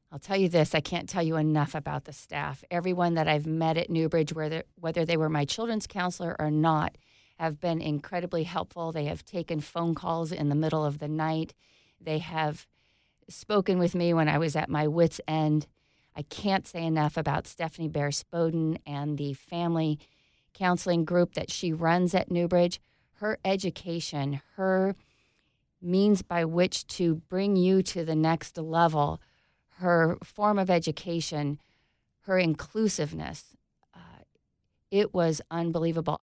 I'll tell you this, I can't tell you enough about the staff. Everyone that I've met at Newbridge, whether they were my children's counselor or not, have been incredibly helpful. They have taken phone calls in the middle of the night. They have spoken with me when I was at my wit's end. I can't say enough about Stephanie Bear Spoden and the family counseling group that she runs at Newbridge. Her education, her means by which to bring you to the next level, her form of education, her inclusiveness, it was unbelievable.